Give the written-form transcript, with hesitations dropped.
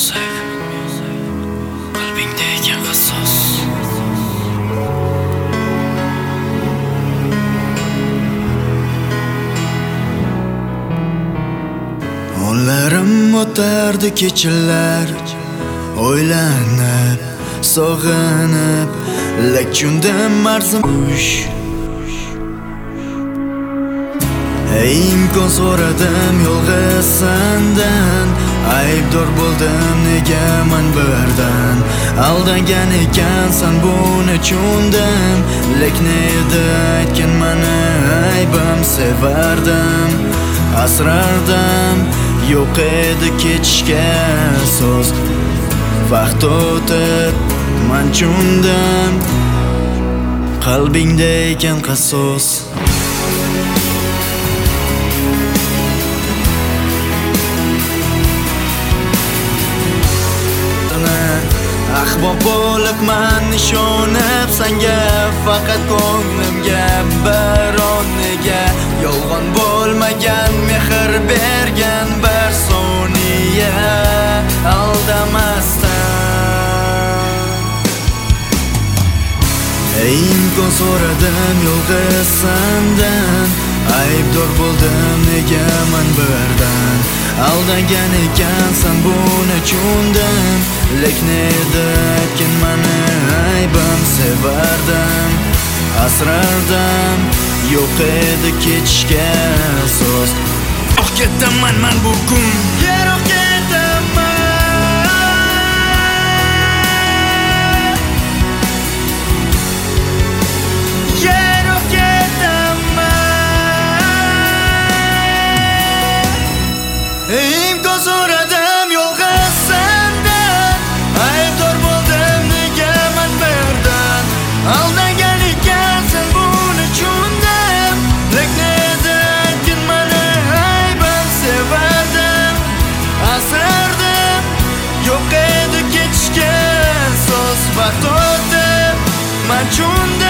music. Qalbingda ekan qassos. Onlarim o'tardi kechalar, o'ylanib, sog'inib, lekchundim arzim ush. Imkon so'radim yolg'iz sendan, aybdor bo'ldim nega men birdan. Aldangan ekansan buni tushundim, lekin edi aytgan meni aybim. Sevardim, asrardim, yo'q edi ketishga so'z. Vaqt o'tib men tushundim, qalbingda ekan qassos. Ahmoq bo'lib men ishonib senga, faqat ko'nglimga bironega yolg'on bo'lmagan mehr bergan bir soniya aldamasdan. Imkon so'radim yolg'iz sendan, aybdor bo'ldim nega men birdan. Aldangan ekansan buni tushundim, lekin edi aytgan meni aybim. Sevardim, asrardim, yo'q edi ketishga so'z. Ketaman men bugun, yaroq ketaman. Yaroq ketaman. Imkon so'radim yolg'iz sendan, aybdor bo'ldim nega men birdan. Aldangan ekansan buni tushundim, lekin edi aytgan meni aybim. Sevardim, asrardim, yo'q edi ketishga so'z. Vaqt o'tib men tushundim,